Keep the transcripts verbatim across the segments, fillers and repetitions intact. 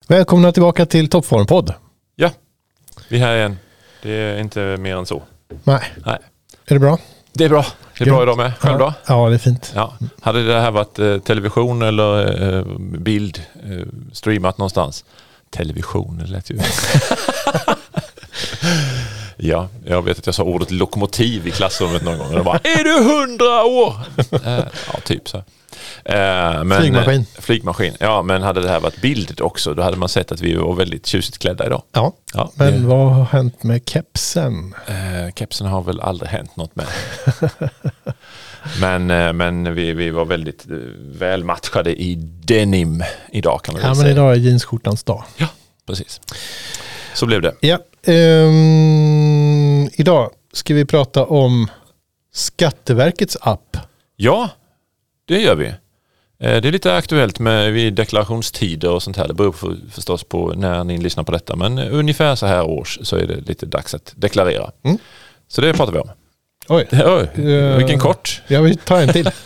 Välkomna tillbaka till Toppformpodd. Ja, vi är här igen. Det är inte mer än så. Nej. Nej. Är det bra? Det är bra. Det är bra idag med. Själv då? Ja, det är fint. Ja. Hade det här varit eh, television eller eh, bild eh, streamat någonstans? Television, det lät ju. Ja, jag vet att jag sa ordet lokomotiv i klassrummet någon gång. Och de bara, är du hundra år? eh, ja, typ så. Eh, men, flygmaskin. Eh, flygmaskin. Ja, men hade det här varit bild också, då hade man sett att vi var väldigt tjusigt klädda idag. Ja, ja men det... vad har hänt med kepsen? Eh, kepsen har väl aldrig hänt något med. men eh, men vi, vi var väldigt eh, väl matchade i denim idag, kan man väl ja, säga. Men idag är jeansskjortans dag. Ja, precis. Så blev det. Ja, um, idag ska vi prata om Skatteverkets app. Ja, det gör vi. Det är lite aktuellt med vid deklarationstider och sånt här. Det beror för, förstås på när ni lyssnar på detta. Men ungefär så här års så är det lite dags att deklarera. Mm. Så det pratar vi om. Oj, Oj vilken uh, kort. Jag vill ta en till.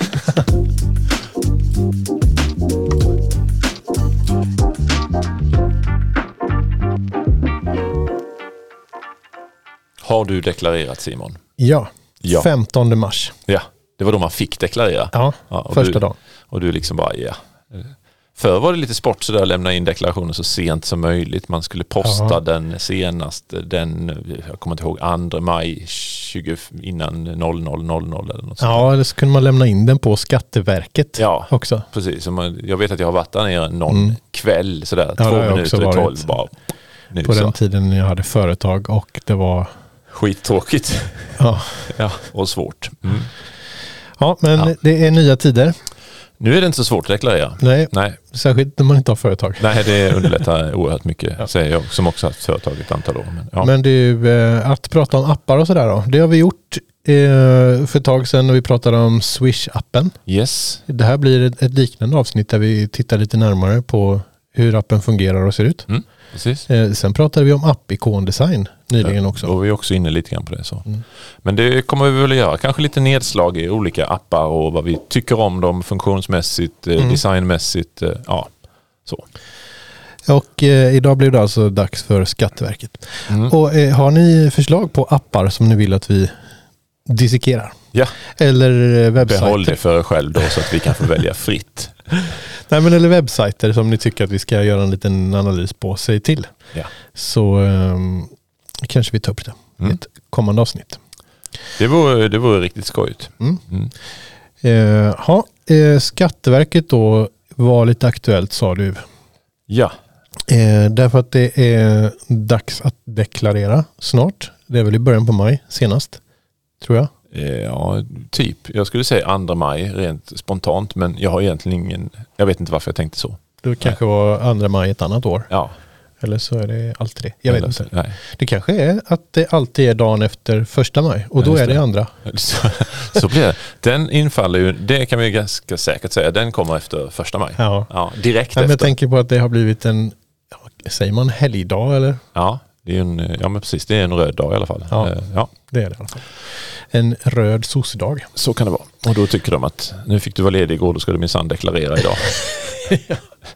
Har du deklarerat, Simon? Ja, ja. femtonde mars. Ja, det var då man fick deklarera. Ja, ja första du, dagen. Och du liksom bara, ja. Förr var det lite sport så där att lämna in deklarationen så sent som möjligt. Man skulle posta ja. den senast, den, jag kommer inte ihåg, andra maj tjugo innan noll noll noll noll eller något sånt. Ja, eller så kunde man lämna in den på Skatteverket ja, också. Precis. Jag vet att jag har varit där nere någon mm. kväll sådär, ja, två minuter i tolv bara. Nu, på så. Den tiden jag hade företag och det var... Skittråkigt. Ja. ja, och svårt. Mm. Ja, men ja. det är nya tider. Nu är det inte så svårt att deklarera. Nej, Nej. Särskilt när man inte har företag. Nej, det underlättar oerhört mycket, ja. säger jag, som också har haft företag ett antal år. Men, ja. men du, att prata om appar och sådär då. Det har vi gjort för ett tag sedan och vi pratade om Swish-appen. Yes. Det här blir ett, ett liknande avsnitt där vi tittar lite närmare på hur appen fungerar och ser ut. Mm. Precis. Sen pratade vi om app-ikondesign nyligen också. Då var vi också inne lite grann på det. Så. Mm. Men det kommer vi väl att göra. Kanske lite nedslag i olika appar och vad vi tycker om dem funktionsmässigt, mm. designmässigt. Ja, så. Och eh, idag blir det alltså dags för Skatteverket. Mm. Och eh, har ni förslag på appar som ni vill att vi dissekerar? Ja. Eller webbsajter? Behåll det för er själv då så att vi kan få välja fritt. Nej, men eller webbsajter som ni tycker att vi ska göra en liten analys på sig till. Ja. Så um, kanske vi tar upp det i mm. ett kommande avsnitt. Det vore, det vore riktigt skojigt. Mm. Mm. Uh, ha, uh, Skatteverket då var lite aktuellt, sa du. Ja. Uh, därför att det är dags att deklarera snart. Det är väl i början på maj senast, tror jag. Ja, typ. Jag skulle säga andra maj rent spontant, men jag har egentligen ingen... Jag vet inte varför jag tänkte så. Det kanske nej. var andra maj ett annat år. Ja. Eller så är det alltid det. Jag Eller vet så, inte. Nej. Det kanske är att det alltid är dagen efter första maj. Och då ja, är det, det andra. Så, så blir det. Den infaller ju, det kan vi ganska säkert säga, den kommer efter första maj. Ja. Ja, direkt ja, efter. Jag tänker på att det har blivit en, säger man helgdag eller? Ja, det är en, ja men precis, det är en röd dag i alla fall. Ja, ja. det är det i alla fall. En röd sossedag. Så kan det vara. Och då tycker de att nu fick du vara ledig igår, då ska du minsann deklarera idag. ja.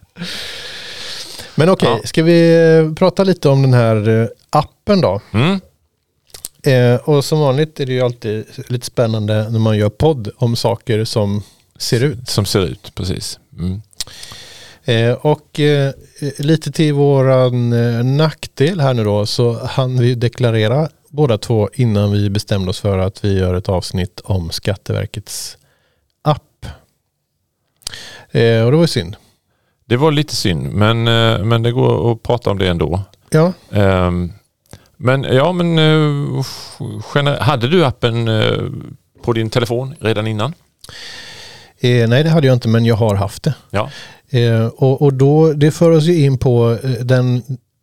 Men okej, okay, ja. ska vi prata lite om den här appen då? Mm. Eh, och som vanligt är det ju alltid lite spännande när man gör podd om saker som ser ut. Som ser ut, precis. Mm. Eh, och eh, lite till våran eh, nackdel här nu då så hann vi deklarera båda två innan vi bestämde oss för att vi gör ett avsnitt om Skatteverkets app. Eh, och det var synd. Det var lite synd, men, men det går att prata om det ändå. Ja. Um, men ja, men uh, gener- hade du appen uh, på din telefon redan innan? Eh, nej, det hade jag inte, men jag har haft det. Ja. Eh, och, och då, det för oss ju in på eh, den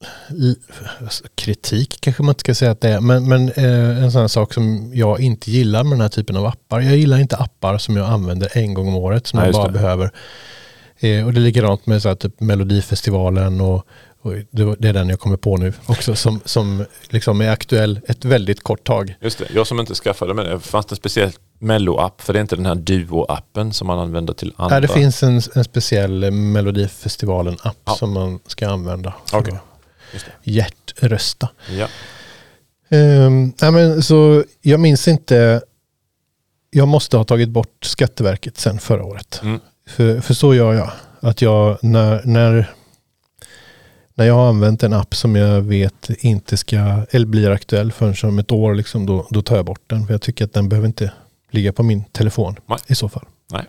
kritik kanske man inte ska säga att det är, men, men eh, en sån här sak som jag inte gillar med den här typen av appar. Jag gillar inte appar som jag använder en gång om året som ja, jag bara det. behöver. Eh, och det är likadant med så här, typ Melodifestivalen och, och det, det är den jag kommer på nu också som, som liksom är aktuell ett väldigt kort tag. Just det, jag som inte skaffade med det, fanns det speciellt Mello-app, för det är inte den här Duo-appen som man använder till andra. Ja, det finns en, en speciell Melodifestivalen-app ja. som man ska använda för okay. att hjärtrösta. Ja. Um, ja, men, så jag minns inte, jag måste ha tagit bort Skatteverket sen förra året. Mm. För, för så gör jag. Att jag, när, när, när jag har använt en app som jag vet inte ska, eller blir aktuell förrän om ett år, liksom, då, då tar jag bort den. För jag tycker att den behöver inte ligga på min telefon Nej. i så fall. Nej.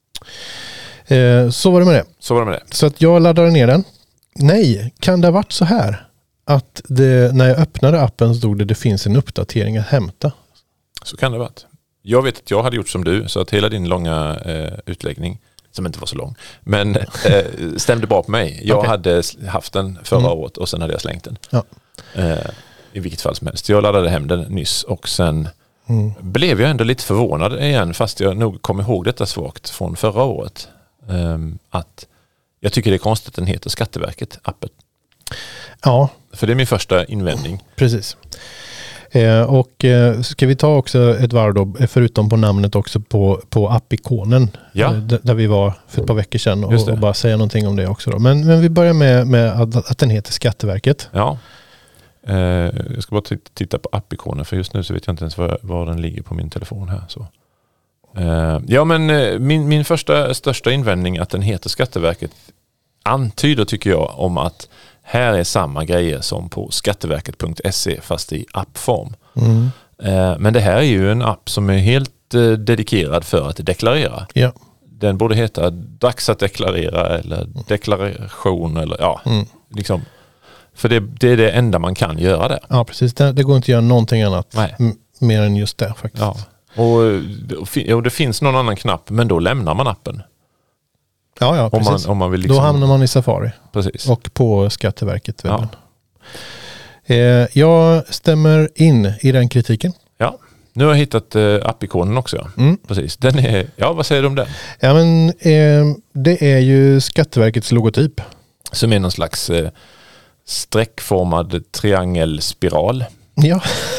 Eh, så var det med det. Så var det med det. Så att jag laddade ner den. Nej, kan det ha varit så här? Att det, när jag öppnade appen så stod det det finns en uppdatering att hämta. Så kan det ha varit. Jag vet att jag hade gjort som du, så att hela din långa eh, utläggning, som inte var så lång, men eh, stämde bra på mig. Jag okay. hade haft den förra mm. året och sen hade jag slängt den. Ja. Eh, I vilket fall som helst. Jag laddade hem den nyss och sen mm. blev jag ändå lite förvånad igen, fast jag nog kom ihåg detta svagt från förra året. Eh, att jag tycker det är konstigt att den heter Skatteverket, appen. Ja. För det är min första invändning. Precis. Eh, och eh, ska vi ta också ett varv då, förutom på namnet också på, på appikonen. Ja. Eh, d- där vi var för ett par veckor sedan och, och bara säga någonting om det också då. Men, men vi börjar med, med att, att den heter Skatteverket. Ja. Eh, jag ska bara t- titta på appikonen, för just nu så vet jag inte ens var, var den ligger på min telefon här. Så. Eh, ja, men eh, min, min första största invändning att den heter Skatteverket antyder, tycker jag, om att här är samma grejer som på skatteverket punkt se fast i appform. Mm. Eh, men det här är ju en app som är helt eh, dedikerad för att deklarera. Ja. Den borde heta dags att deklarera eller deklaration eller ja, mm. liksom. För det, det är det enda man kan göra där. Ja, precis. Det, det går inte att göra någonting annat m- mer än just det faktiskt. Ja. Och, och det finns någon annan knapp, men då lämnar man appen. Ja, ja, precis. Om man, om man vill liksom... Då hamnar man i Safari. Precis. Och på Skatteverket-webben. Ja. Eh, jag stämmer in i den kritiken. Ja, nu har jag hittat eh, appikonen också. Ja. Mm. Precis. Den är, ja, vad säger du om den? Ja, men eh, det är ju Skatteverkets logotyp. Som är någon slags eh, streckformad triangelspiral. Ja.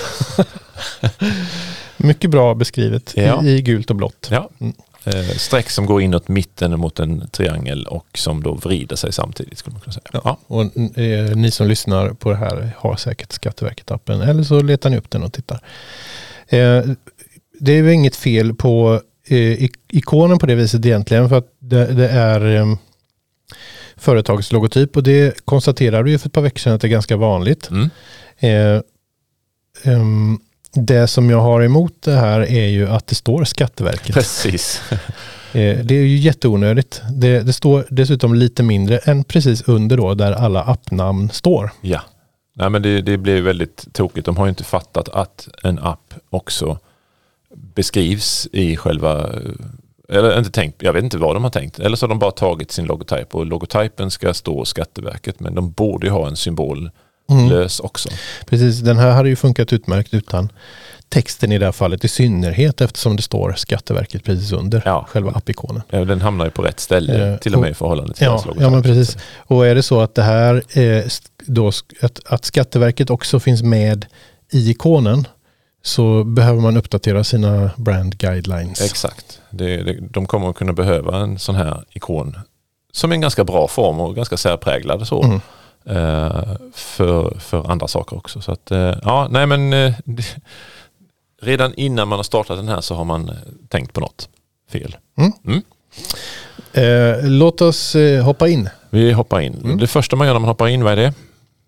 Mycket bra beskrivet ja. i, i gult och blått. Ja. Mm. Eh, streck som går inåt mitten mot en triangel och som då vrider sig samtidigt, skulle man kunna säga. Ja. Ja. Och eh, ni som lyssnar på det här har säkert Skatteverket-appen, eller så letar ni upp den och tittar. Eh, det är ju inget fel på eh, ikonen på det viset egentligen, för att det, det är eh, företagets logotyp, och det konstaterar du ju för ett par veckor sedan att det är ganska vanligt. Mm. Eh, um, Det som jag har emot det här är ju att det står Skatteverket. Precis. Det är ju jätteonödigt. Det, det står dessutom lite mindre än precis under då där alla appnamn står. Ja. Nej, men det, det blir väldigt tokigt. De har ju inte fattat att en app också beskrivs i själva... Eller inte tänkt, jag vet inte vad de har tänkt. Eller så har de bara tagit sin logotyp, och logotypen ska stå Skatteverket, men de borde ju ha en symbol Mm. lös också. Precis, den här hade ju funkat utmärkt utan texten i det här fallet, i synnerhet eftersom det står Skatteverket precis under ja. själva appikonen. Ja, den hamnar ju på rätt ställe eh, till och med i förhållande till ja, ja, men precis. Och är det så att det här är då att, att Skatteverket också finns med i ikonen, så behöver man uppdatera sina brand guidelines. Exakt. Det, det, de kommer att kunna behöva en sån här ikon som är en ganska bra form och ganska särpräglad så. Mm. För, för andra saker också. Så att, ja, nej men det, redan innan man har startat den här så har man tänkt på något fel. Mm. Mm. Eh, låt oss eh, hoppa in. Vi hoppar in. Mm. Det första man gör när man hoppar in, vad är det?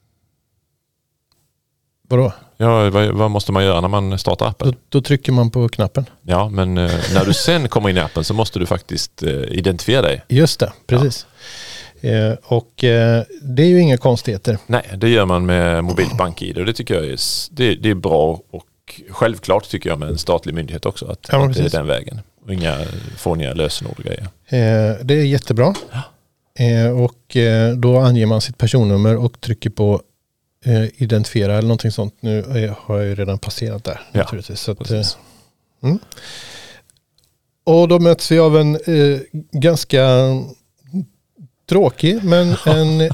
Vadå? Ja, vad, vad måste man göra när man startar appen? Då, då trycker man på knappen. Ja, men eh, när du sen kommer in i appen så måste du faktiskt eh, identifiera dig. Just det, precis. Ja. Eh, och eh, det är ju inga konstigheter. Nej, det gör man med mobilt bank-id, och det tycker jag är, det, det är bra, och självklart tycker jag med en statlig myndighet också att, ja, att det är den vägen. Och inga fåniga lösenord och grejer. Eh, det är jättebra. Ja. Eh, och eh, då anger man sitt personnummer och trycker på eh, identifiera eller någonting sånt. Nu eh, har jag ju redan passerat där. Ja, naturligtvis. Så att, eh, mm. Och då möts vi av en eh, ganska Tråkig, men en,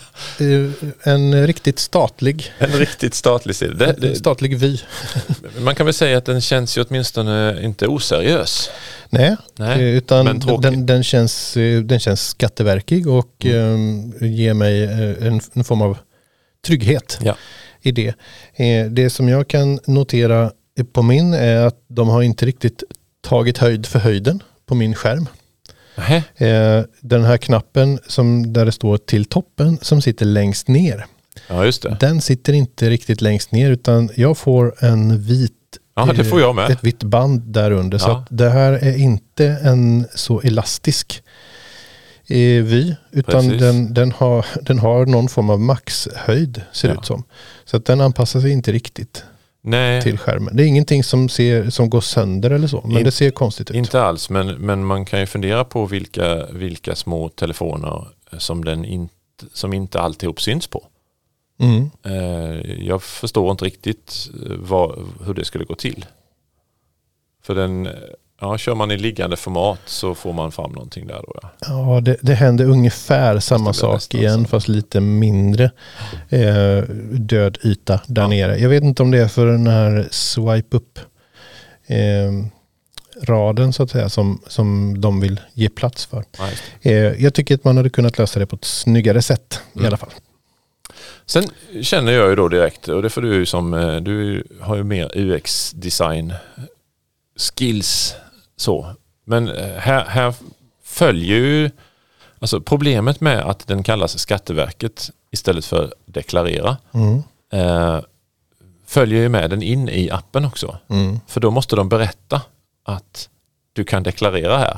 en riktigt statlig. En riktigt statlig sida. Det, det, statlig vy. Man kan väl säga att den känns ju åtminstone inte oseriös. Nej, Nej utan den, den, känns, den känns skatteverkig och mm. eh, ger mig en, en form av trygghet ja. i det. Eh, det som jag kan notera på min är att de har inte riktigt tagit höjd för höjden på min skärm. Eh, den här knappen som där det står till toppen som sitter längst ner. Ja, just det. Den sitter inte riktigt längst ner utan jag får en vit ja, det får jag med. ett vitt band där under. Ja. Så att det här är inte en så elastisk eh, vy utan den, den, har, den har någon form av maxhöjd ser det ja. ut som. Så att den anpassar sig inte riktigt. Nej. Till skärmen. Det är ingenting som, ser, som går sönder eller så, men In, det ser konstigt ut. Inte alls, men, men man kan ju fundera på vilka, vilka små telefoner som, den in, som inte alltihop syns på. Mm. Eh, jag förstår inte riktigt vad, hur det skulle gå till. För den, ja, kör man i liggande format så får man fram någonting där då. Ja, ja det, det händer ungefär samma sak igen så. Fast lite mindre eh, död yta där ja. nere. Jag vet inte om det är för den här swipe up eh, raden så att säga som, som de vill ge plats för. Ja, eh, jag tycker att man hade kunnat lösa det på ett snyggare sätt mm. i alla fall. Sen känner jag ju då direkt, och det får du som, du har ju mer U X-design skills så. Men här, här följer ju, alltså problemet med att den kallas Skatteverket istället för deklarera mm. eh, följer ju med den in i appen också. Mm. För då måste de berätta att du kan deklarera här.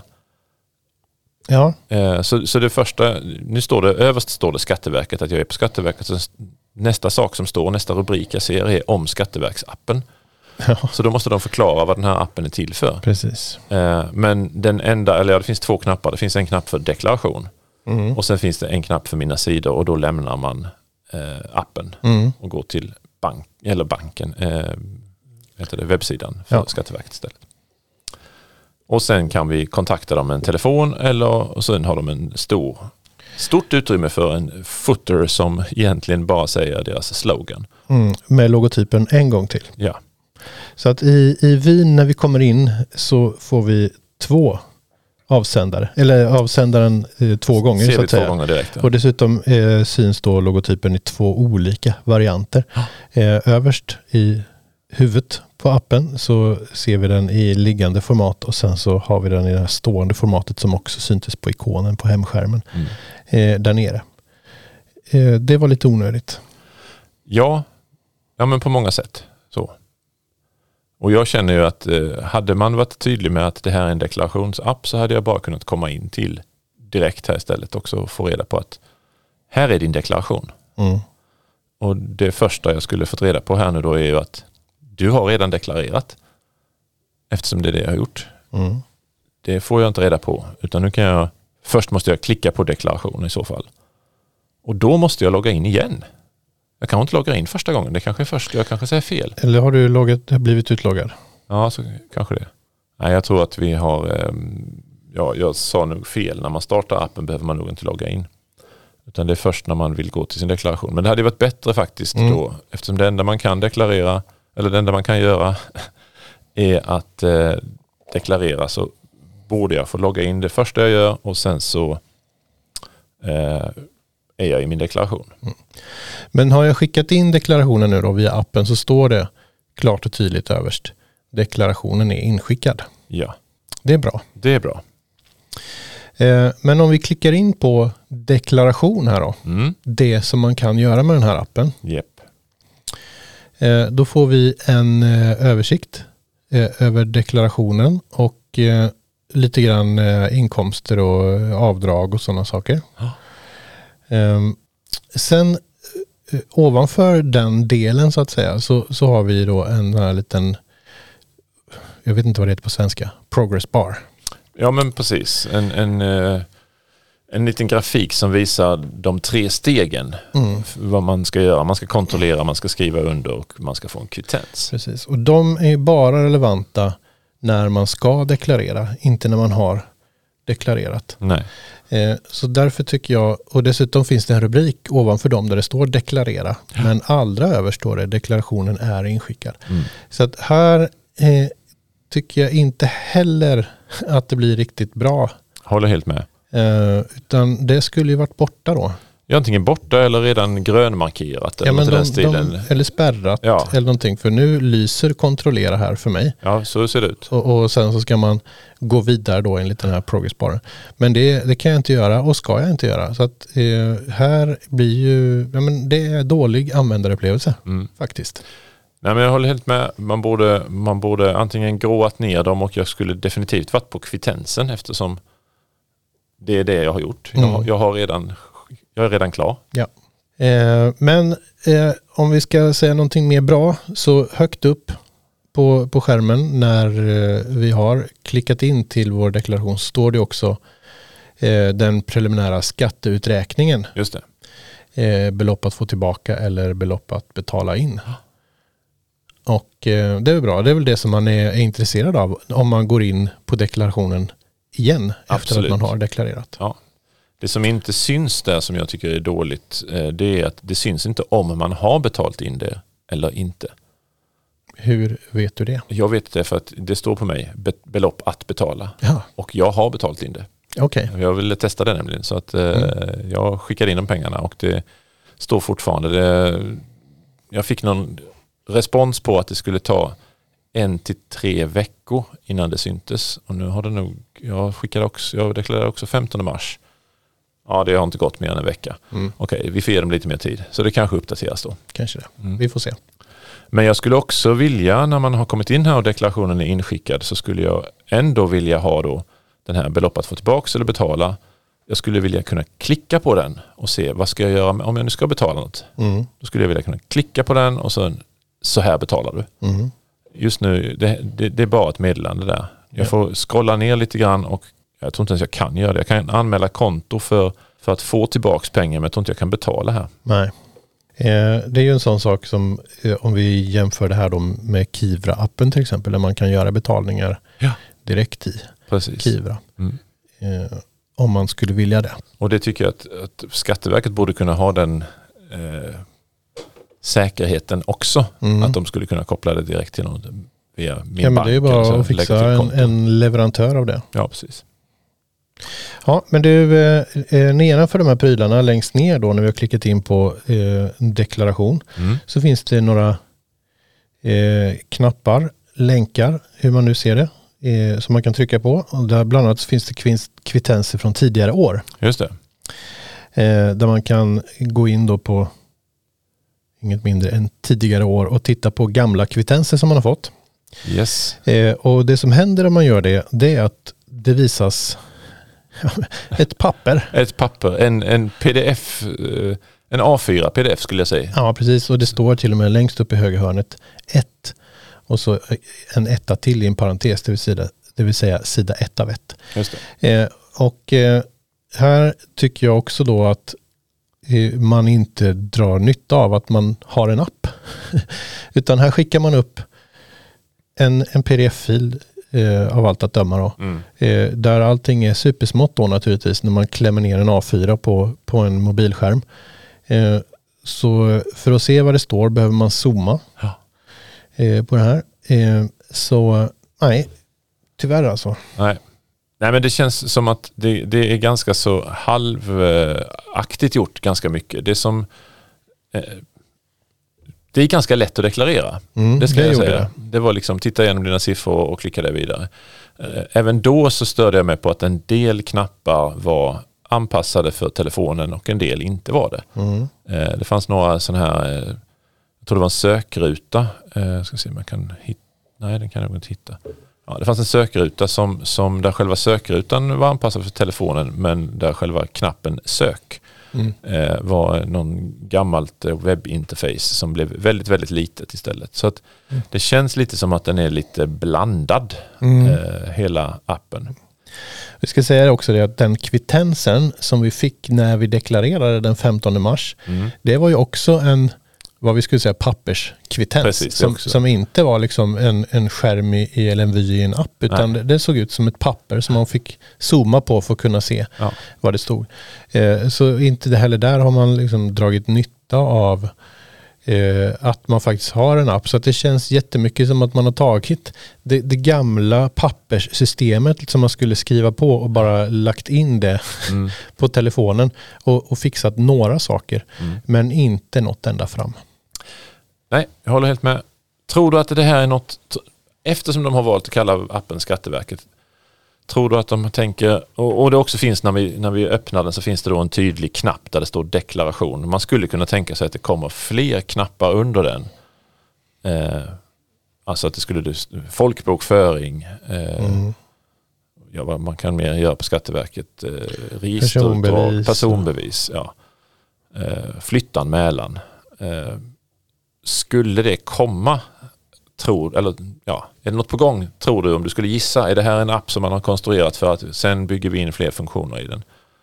Ja. Eh, så, så det första, nu står det, överst står det Skatteverket, att jag är på Skatteverket. Så nästa sak som står, nästa rubrik jag ser är om Skatteverksappen. Ja. Så då måste de förklara vad den här appen är till för. Precis. Eh, men den enda, eller ja, det finns två knappar. Det finns en knapp för deklaration. Mm. Och sen finns det en knapp för mina sidor och då lämnar man eh, appen mm. och går till bank, eller banken, eh, heter det, webbsidan för ja. Skatteverket istället. Och sen kan vi kontakta dem med en telefon eller och sen har de en stor, stort utrymme för en footer som egentligen bara säger deras slogan. Mm, med logotypen en gång till. Ja. Så att i, i Wien när vi kommer in så får vi två avsändare. Eller avsändaren eh, två gånger Ser så vi att två säga. gånger direkt. Ja. Och dessutom eh, syns då logotypen i två olika varianter. Eh, överst i huvudet på appen så ser vi den i liggande format och sen så har vi den i det här stående formatet som också syntes på ikonen på hemskärmen mm. eh, där nere. Eh, det var lite onödigt. Ja, ja men på många sätt så. Och jag känner ju att eh, hade man varit tydlig med att det här är en deklarationsapp så hade jag bara kunnat komma in till direkt här istället också och få reda på att här är din deklaration. Mm. Och det första jag skulle fått reda på här nu då är ju att du har redan deklarerat eftersom det är det jag har gjort. Mm. Det får jag inte reda på utan nu kan jag, först måste jag klicka på deklaration i så fall. Och då måste jag logga in igen. Jag kan inte logga in första gången. Det kanske är först. Jag kanske säger fel. Eller har du loggat, blivit utloggad? Ja, så kanske det. Nej, jag tror att vi har... Ja, jag sa nog fel. När man startar appen behöver man nog inte logga in. Utan det är först när man vill gå till sin deklaration. Men det hade varit bättre faktiskt mm. då. Eftersom det enda man kan deklarera, eller det enda man kan göra är att eh, deklarera, så borde jag få logga in det första jag gör och sen så eh, är jag i min deklaration. Mm. Men har jag skickat in deklarationen nu då via appen så står det klart och tydligt överst. Deklarationen är inskickad. Ja. Det är bra. Det är bra. Eh, men om vi klickar in på deklaration här då. Mm. Det som man kan göra med den här appen. Yep. Eh, då får vi en eh, översikt eh, över deklarationen och eh, lite grann eh, inkomster och eh, avdrag och sådana saker. Oh. Eh, sen eh, ovanför den delen så att säga så, så har vi då en här liten, jag vet inte vad det heter på svenska, progress bar. Ja men precis, en, en, en liten grafik som visar de tre stegen mm. vad man ska göra. Man ska kontrollera, man ska skriva under och man ska få en kvittens. Precis, och de är bara relevanta när man ska deklarera, inte när man har deklarerat. Nej. Eh, så därför tycker jag, och dessutom finns det en rubrik ovanför dem där det står deklarera, ja. Men allra överst står det deklarationen är inskickad. Mm. Så att här eh, tycker jag inte heller att det blir riktigt bra. Håller helt med. Eh, utan det skulle ju varit borta då. Ja, antingen borta eller redan grönmarkerat. Eller, ja, men de, den stilen. De, eller spärrat ja. Eller någonting. För nu lyser kontrollera här för mig. Ja, så ser det ut. Och, och sen så ska man gå vidare då enligt den här progressbaren. Men det, det kan jag inte göra och ska jag inte göra. Så att eh, här blir ju, ja, men det är dålig användarupplevelse mm. faktiskt. Nej, men jag håller helt med. Man borde, man borde antingen gråat ner dem och jag skulle definitivt varit på kvittensen eftersom det är det jag har gjort. Mm. Jag, jag har redan Jag är redan klar. Ja. Eh, men eh, om vi ska säga någonting mer bra så högt upp på, på skärmen när eh, vi har klickat in till vår deklaration står det också eh, den preliminära skatteuträkningen. Just det. Eh, belopp att få tillbaka eller belopp att betala in. Och eh, det är bra. Det är väl det som man är, är intresserad av om man går in på deklarationen igen. Absolut. Efter att man har deklarerat. Ja. Det som inte syns där som jag tycker är dåligt, det är att det syns inte om man har betalt in det eller inte. Hur vet du det? Jag vet det för att det står på mig belopp att betala. Ja. Och jag har betalt in det. Okay. Jag ville testa det nämligen så att mm. jag skickade in de pengarna och det står fortfarande. Det, jag fick någon respons på att det skulle ta en till tre veckor innan det syntes. Och nu har det nog, jag skickade också, jag deklarerade också femtonde mars. Ja, det har inte gått mer än en vecka. Mm. Okej, vi får ge dem lite mer tid. Så det kanske uppdateras då. Kanske det. Mm. Vi får se. Men jag skulle också vilja, när man har kommit in här och deklarationen är inskickad, så skulle jag ändå vilja ha då den här beloppet att få tillbaka eller betala. Jag skulle vilja kunna klicka på den och se vad ska jag göra om jag nu ska betala något. Mm. Då skulle jag vilja kunna klicka på den och så, så här betalar du. Mm. Just nu, det, det, det är bara ett meddelande där. Jag får scrolla ner lite grann och jag tror inte ens jag kan göra det. Jag kan anmäla konto för, för att få tillbaka pengar men jag tror inte jag kan betala här. Nej. Eh, det är ju en sån sak som eh, om vi jämför det här då med Kivra-appen till exempel där man kan göra betalningar ja. direkt i Precis. Kivra. Mm. Eh, om man skulle vilja det. Och det tycker jag att, att Skatteverket borde kunna ha den eh, säkerheten också. Mm. Att de skulle kunna koppla det direkt till någon via min ja, men bank. Det är bara att fixa en, en leverantör av det. Ja, precis. Ja, men du, eh, nedanför de här prylarna längst ner då när vi har klickat in på eh, deklaration mm. så finns det några eh, knappar, länkar, hur man nu ser det, eh, som man kan trycka på. Och där bland annat finns det kvins- kvittenser från tidigare år. Just det. Eh, där man kan gå in då på inget mindre än tidigare år och titta på gamla kvittenser som man har fått. Yes. Eh, och det som händer om man gör det, det är att det visas ett papper. Ett papper, en, en pdf, en A fyra pdf skulle jag säga. Ja, precis. Och det står till och med längst upp i höger hörnet ett. Och så en etta till i en parentes, det vill säga, det vill säga sida ett av ett. Just det. Eh, och eh, här tycker jag också då att eh, man inte drar nytta av att man har en app. Utan här skickar man upp en, en pdf-fil Eh, av allt att döma då. Mm. Eh, där allting är supersmått då naturligtvis när man klämmer ner en A fyra på, på en mobilskärm. Eh, så för att se vad det står behöver man zooma ja. eh, på det här. Eh, så nej, tyvärr alltså. Nej. Nej, men det känns som att det, det är ganska så halvaktigt gjort ganska mycket. Det är som eh, det är ganska lätt att deklarera. Mm, det ska det jag säga. Det. det var liksom titta igenom dina siffror och klicka där vidare. Även då så störde jag mig på att en del knappar var anpassade för telefonen och en del inte var det. Mm. Det fanns några sådana här, jag tror det var en sökruta. Jag ska se om jag kan hitta. Nej, den kan jag inte hitta. Ja, det fanns en sökruta som, som där själva sökrutan var anpassad för telefonen men där själva knappen sök Mm. Eh, var någon gammalt webbinterface som blev väldigt, väldigt litet istället. Så att mm. det känns lite som att den är lite blandad, mm. eh, hela appen. Vi ska säga också det att den kvittensen som vi fick när vi deklarerade den femtonde mars, mm. det var ju också en vad vi skulle säga papperskvittens. Precis, som, som inte var liksom en, en skärm i, eller en vy i en app, utan det, det såg ut som ett papper som man fick zooma på för att kunna se ja. vad det stod. Eh, så inte det heller där har man liksom dragit nytta av eh, att man faktiskt har en app. Så att det känns jättemycket som att man har tagit det, det gamla papperssystemet som man skulle skriva på och bara lagt in det mm. på telefonen och, och fixat några saker, mm. men inte något ända fram. Nej, jag håller helt med. Tror du att det här är något, eftersom de har valt att kalla appen Skatteverket, tror du att de tänker, och, och det också finns när vi, när vi öppnar den så finns det då en tydlig knapp där det står deklaration. Man skulle kunna tänka sig att det kommer fler knappar under den. Eh, alltså att det skulle, folkbokföring, eh, mm. ja, vad man kan mer göra på Skatteverket, eh, register, personbevis, personbevis ja. eh, flyttanmälan. Eh, skulle det komma, tror, eller ja, är det något på gång, tror du, om du skulle gissa? Är det här en app som man har konstruerat för att sen bygger vi in fler funktioner i den?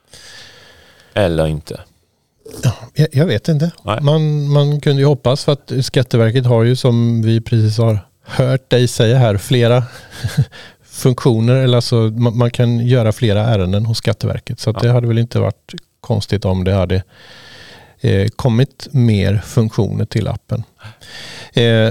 Eller inte? Ja, jag, jag vet inte. Man, man kunde ju hoppas, för att Skatteverket har ju, som vi precis har hört dig säga här, flera funktioner, eller alltså man, man kan göra flera ärenden hos Skatteverket. Så att ja. det hade väl inte varit konstigt om det hade eh, kommit mer funktioner till appen. Eh,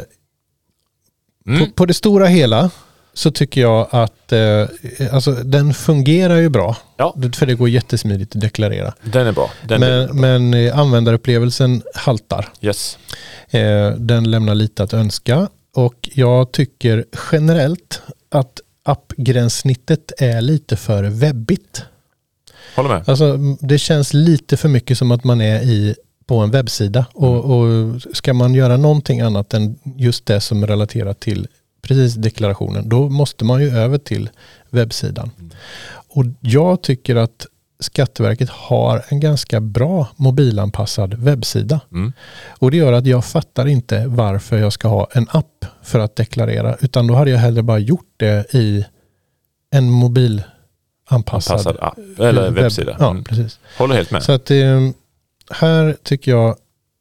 Mm. På, på det stora hela så tycker jag att eh, alltså, den fungerar ju bra. Ja. För det går jättesmidigt att deklarera. Den är bra. Den men är bra. men eh, användarupplevelsen haltar. Yes. Eh, den lämnar lite att önska. Och jag tycker generellt att appgränssnittet är lite för webbigt. Håller med. Alltså, det känns lite för mycket som att man är i på en webbsida och, och ska man göra någonting annat än just det som är relaterat till precis deklarationen, då måste man ju över till webbsidan. Mm. Och jag tycker att Skatteverket har en ganska bra mobilanpassad webbsida. Mm. Och det gör att jag fattar inte varför jag ska ha en app för att deklarera, utan då hade jag hellre bara gjort det i en mobilanpassad Anpassad app eller webb, webbsida. Ja, mm. precis. Håller helt med. Så att här tycker jag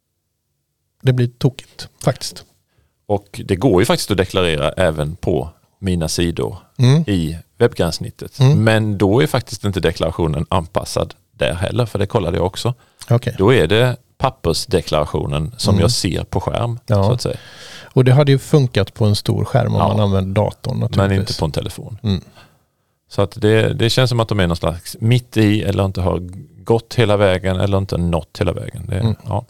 det blir tokigt faktiskt. Och det går ju faktiskt att deklarera även på mina sidor mm. i webbgränssnittet. Mm. Men då är faktiskt inte deklarationen anpassad där heller, för det kollade jag också. Okay. Då är det pappersdeklarationen som mm. jag ser på skärm. Ja. Så att säga. Och det hade ju funkat på en stor skärm om ja. man använder datorn naturligtvis. Men inte på en telefon. Mm. Så att det, det känns som att de är någon slags mitt i, eller inte har gått hela vägen eller inte nått hela vägen. Det, mm. ja.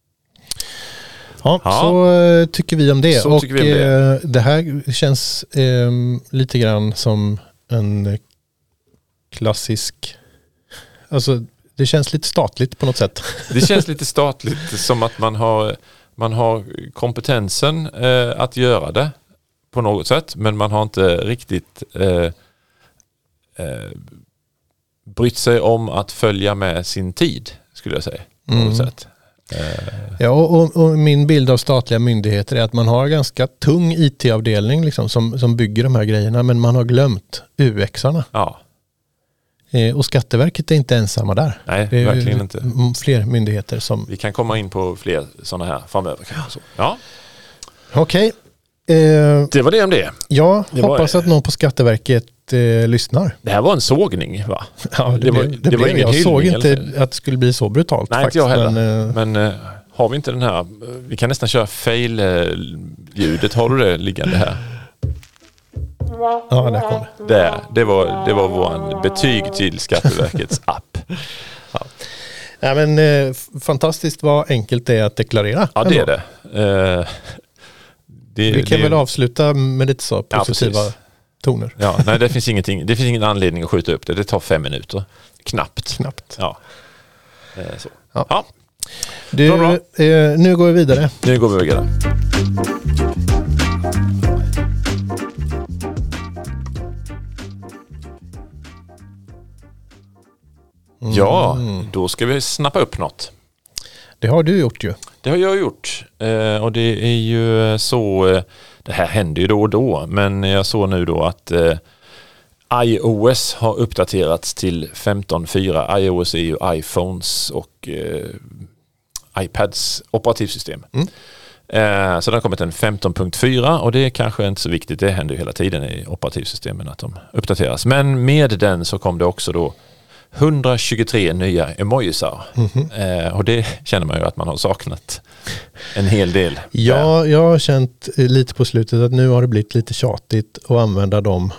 Ja, ja, så tycker vi om det. Så och vi om det. det här känns eh, lite grann som en klassisk, alltså det känns lite statligt på något sätt. Det känns lite statligt, som att man har, man har kompetensen eh, att göra det på något sätt, men man har inte riktigt eh, eh, brytt sig om att följa med sin tid, skulle jag säga, på något mm. sätt. Ja, och, och min bild av statliga myndigheter är att man har ganska tung I T-avdelning liksom, som, som bygger de här grejerna, men man har glömt U X-arna. Ja. Eh, och Skatteverket är inte ensamma där. Nej, det är verkligen inte. Fler myndigheter som... Vi kan komma in på fler sådana här framöver. Så. Ja. Okej. Okay. Eh, det var det om det. Ja, det hoppas var... att någon på Skatteverket eh, lyssnar. Det här var en sågning, va? Ja, det, det var, det det var ingen jag hyllning, såg inte eller? Att det skulle bli så brutalt. Nej, faktiskt, inte jag heller. Men, eh, men eh, har vi inte den här, vi kan nästan köra fail-ljudet. Har du det liggande här? Ja, där kom det. Det, det var, det var vår betyg till Skatteverkets app. Ja. Ja, men eh, fantastiskt vad enkelt det är att deklarera. Ja, det ändå. är det. Eh, det vi kan det, väl avsluta med lite så positiva ja, toner. Ja, nej, det finns ingenting. Det finns ingen anledning att skjuta upp det. Det tar fem minuter. Knappt. Knappt. Ja. Eh, så. Ja. Ja. Du, bra, bra. Eh, nu går vi vidare. Nu går vi vidare. Mm. Ja, då ska vi snappa upp något. Det har du gjort ju. Det har jag gjort. Eh, och det är ju så, eh, det här händer ju då och då, men jag såg nu då att eh, iOS har uppdaterats till femton punkt fyra. iOS är ju iPhones och eh, iPads operativsystem. Mm. Eh, så det har kommit en femton punkt fyra och det är kanske inte så viktigt. Det händer ju hela tiden i operativsystemen att de uppdateras. Men med den så kom det också då hundratjugotre nya emojisar. Mm-hmm. Eh, och det känner man ju att man har saknat en hel del. Ja, jag har känt lite på slutet att nu har det blivit lite tjatigt att använda dem.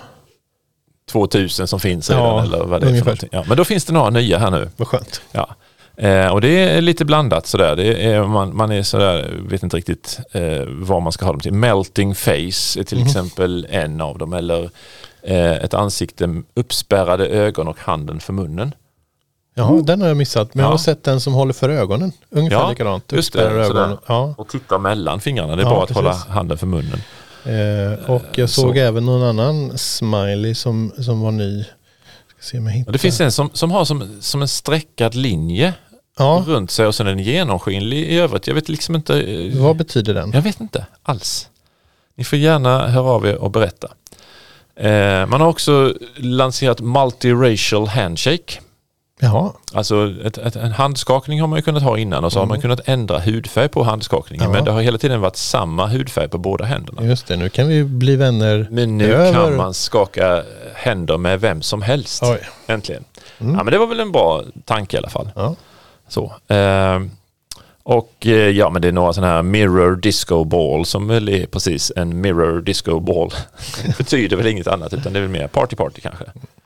tvåtusen som finns redan, ja, eller vad det är för någonting. Ja, men då finns det några nya här nu. Vad skönt. Ja. Eh, och det är lite blandat sådär. Det är, man, man är sådär, vet inte riktigt eh, vad man ska ha dem till. Melting face är till mm. exempel en av dem. Eller eh, ett ansikte, uppspärrade ögon och handen för munnen. Ja, mm. den har jag missat. Men ja. jag har sett den som håller för ögonen. Ungefär ja, likadant. Just det, ögonen. Ja. Och titta mellan fingrarna. Det är ja, bara att precis. hålla handen för munnen. Eh, och jag såg så. även någon annan smiley som, som var ny. Ska se om jag hittar. Det finns en som, som har som, som en streckad linje ja. runt sig och sen en genomskinlig i övrigt. Jag vet liksom inte. Vad betyder den? Jag vet inte alls. Ni får gärna höra av er och berätta. Eh, man har också lanserat multiracial handshake. Jaha. Alltså ett, ett, en handskakning har man ju kunnat ha innan och så mm. har man kunnat ändra hudfärg på handskakningen. Ja. Men det har hela tiden varit samma hudfärg på båda händerna. Just det, nu kan vi bli vänner. Men nu över. kan man skaka händer med vem som helst. Oj. Äntligen. Mm. Ja, men det var väl en bra tanke i alla fall. Ja. Så. Eh, och ja, men det är några sådana här mirror disco ball som väl är precis en mirror disco ball. Det betyder väl inget annat utan det är väl mer party party kanske.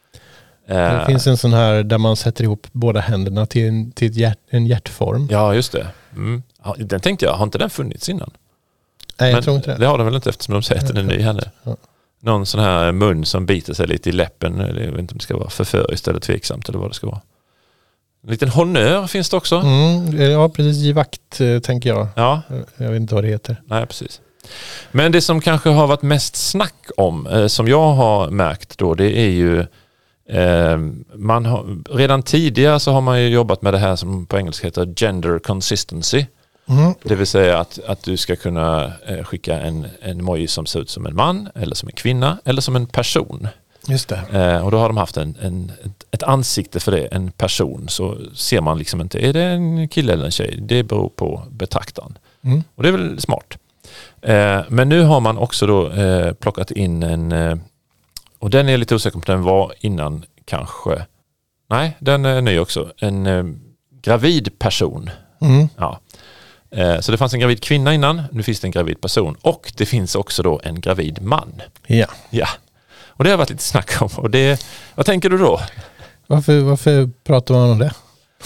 Det uh, finns en sån här där man sätter ihop båda händerna till en, till ett hjärt, en hjärtform. Ja, just det. Mm. Den tänkte jag, har inte den funnits innan? Nej, jag Men tror inte det. Det har den väl inte eftersom de sätter den ny här nu. Ja. Någon sån här mun som biter sig lite i läppen. Jag vet inte om det ska vara förföriskt eller tveksamt eller vad det ska vara. En liten honnör finns det också. Mm, ja, precis. Givakt tänker jag. Ja. Jag vet inte vad det heter. Nej, precis. Men det som kanske har varit mest snack om, som jag har märkt då, det är ju Eh, man har, redan tidigare så har man ju jobbat med det här som på engelska heter gender consistency. Mm. Det vill säga att, att du ska kunna eh, skicka en, en emoji som ser ut som en man eller som en kvinna eller som en person. Just det. Eh, och då har de haft en, en, ett, ett ansikte för det, en person. Så ser man liksom inte, är det en kille eller en tjej? Det beror på betraktaren. Mm. Och det är väl smart. Eh, men nu har man också då eh, plockat in en eh, och den är lite osäker på den var innan kanske. Nej, den är ny också. En eh, gravid person. Mm. Ja. Eh, så det fanns en gravid kvinna innan. Nu finns det en gravid person. Och det finns också då en gravid man. Ja. Ja. Och det har varit lite snack om. Och det, vad tänker du då? Varför, varför pratar man om det?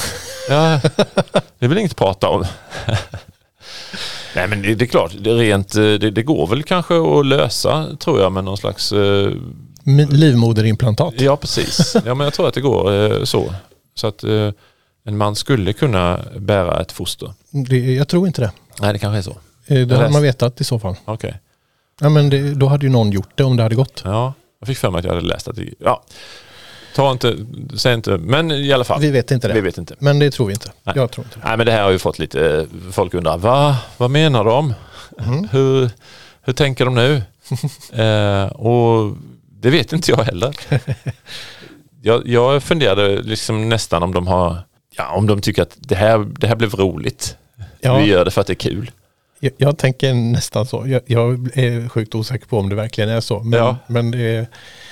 Ja, det är väl inget att prata om. Nej, men det, det är klart. Det, är rent, det, det går väl kanske att lösa, tror jag, med någon slags... Eh, livmoderimplantat. Ja, precis. Ja, men jag tror att det går eh, så. Så att eh, en man skulle kunna bära ett foster. Det, jag tror inte det. Nej, det kanske är så. Eh, det hade man vetat i så fall. Okej. Okay. Ja, men det, då hade ju någon gjort det om det hade gått. Ja, jag fick för mig att jag hade läst att det... Ja, ta inte, säg inte, men i alla fall. Vi vet inte det. Vi vet inte. Men det tror vi inte. Nej. Jag tror inte det. Nej, men det här har ju fått lite... Folk undrar, va? Vad menar de? Mm. hur, hur tänker de nu? eh, och... Det vet inte jag heller. Jag, jag funderade liksom nästan om de har, ja, om de tycker att det här, det här blev roligt. Ja. Vi gör det för att det är kul. Jag, jag tänker nästan så. Jag, jag är sjukt osäker på om det verkligen är så. Men, ja. men det är...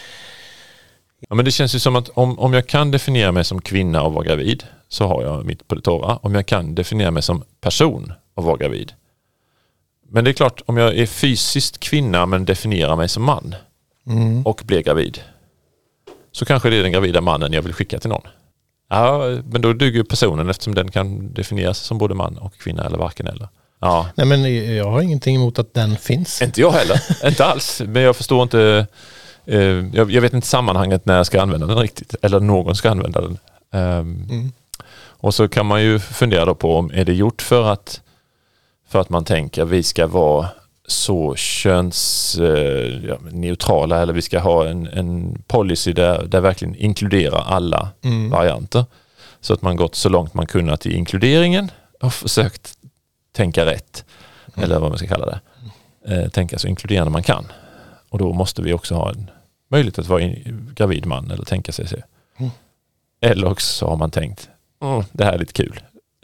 Ja, men det känns ju som att om, om jag kan definiera mig som kvinna och vara gravid så har jag mitt på det torra. Om jag kan definiera mig som person och vara gravid. Men det är klart, om jag är fysiskt kvinna men definierar mig som man mm. och blir gravid, så kanske det är den gravida mannen jag vill skicka till någon. Ja, men då duger personen eftersom den kan definieras som både man och kvinna eller varken eller. Ja. Nej, men jag har ingenting emot att den finns. Inte jag heller, inte alls. Men jag förstår inte, eh, jag, jag vet inte sammanhanget när jag ska använda den riktigt. Eller någon ska använda den. Um, mm. Och så kan man ju fundera då på om är det gjort för att för att man tänker att vi ska vara så könsneutrala, eh, eller vi ska ha en, en policy där, där verkligen inkluderar alla mm. varianter. Så att man gått så långt man kunnat i inkluderingen och försökt tänka rätt. Mm. Eller vad man ska kalla det. Eh, tänka så inkluderande man kan. Och då måste vi också ha en möjlighet att vara en gravid man eller tänka sig så. Mm. Eller också har man tänkt, mm, det här är lite kul.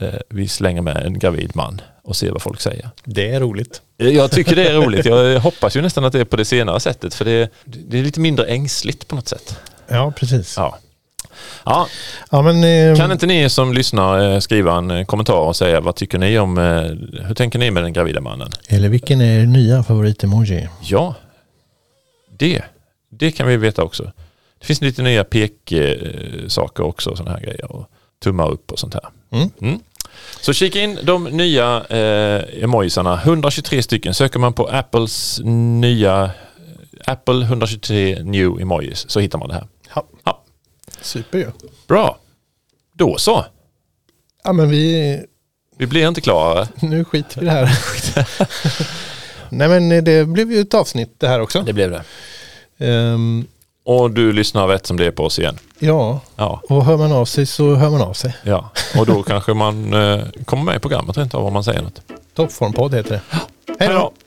eh, vi slänger med en gravid man och ser vad folk säger. Det är roligt. Jag tycker det är roligt. Jag hoppas ju nästan att det är på det senare sättet, för det, det är lite mindre ängsligt på något sätt. Ja, precis. Ja. Ja. Ja, men, eh, Kan inte ni som lyssnar skriva en kommentar och säga vad tycker ni om, hur tänker ni med den gravida mannen? Eller vilken är er nya favorit-emoji? Ja, det, det kan vi veta också. Det finns lite nya pek-saker också, sådana här grejer, och tummar upp och sånt här. Mm. Mm. Så kika in de nya eh, emojisarna, hundratjugotre stycken. Söker man på Apples nya Apple hundratjugotre new emojis så hittar man det här. Ja. Ja. Super ju. Bra. Då så. Ja, men vi... Vi blir inte klara. Nu skiter vi det här. Nej, men det blev ju ett avsnitt det här också. Det blev det. Um, och du lyssnar vet som det är på oss igen. Ja. Ja. Och hör man av sig så hör man av sig. Ja. Och då kanske man eh, kommer med i programmet rent av om man säger något. Toppformpodd heter det. Hej då!